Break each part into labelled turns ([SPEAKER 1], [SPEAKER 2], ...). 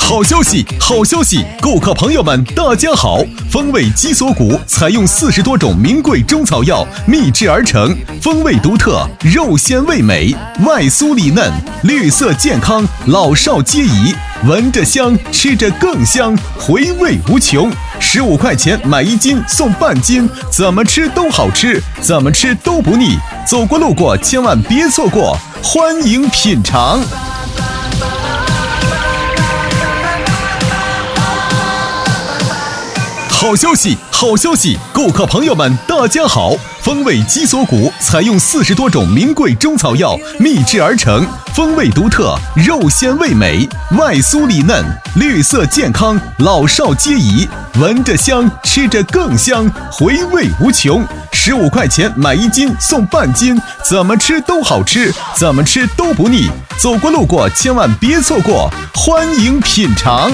[SPEAKER 1] 好消息，好消息！顾客朋友们，大家好！风味鸡锁骨采用40多种名贵中草药秘制而成，风味独特，肉鲜味美，外酥里嫩，绿色健康，老少皆宜，闻着香，吃着更香，回味无穷。15块钱买1斤送半斤，怎么吃都好吃，怎么吃都不腻。走过路过千万别错过，欢迎品尝。好消息，好消息！顾客朋友们，大家好！风味鸡锁骨采用40多种名贵中草药秘制而成，风味独特，肉鲜味美，外酥里嫩，绿色健康，老少皆宜，闻着香，吃着更香，回味无穷。15块钱买1斤送半斤，怎么吃都好吃，怎么吃都不腻。走过路过千万别错过，欢迎品尝。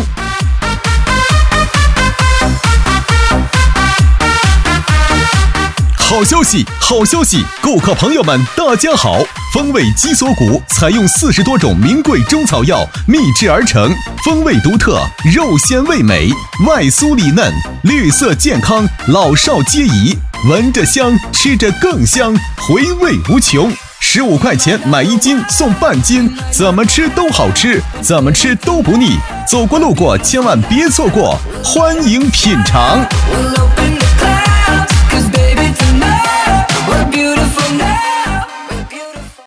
[SPEAKER 1] 好消息，好消息！顾客朋友们，大家好！风味鸡锁骨采用40多种名贵中草药秘制而成，风味独特，肉鲜味美，外酥里嫩，绿色健康，老少皆宜，闻着香，吃着更香，回味无穷。15块钱买1斤送半斤，怎么吃都好吃，怎么吃都不腻。走过路过千万别错过，欢迎品尝。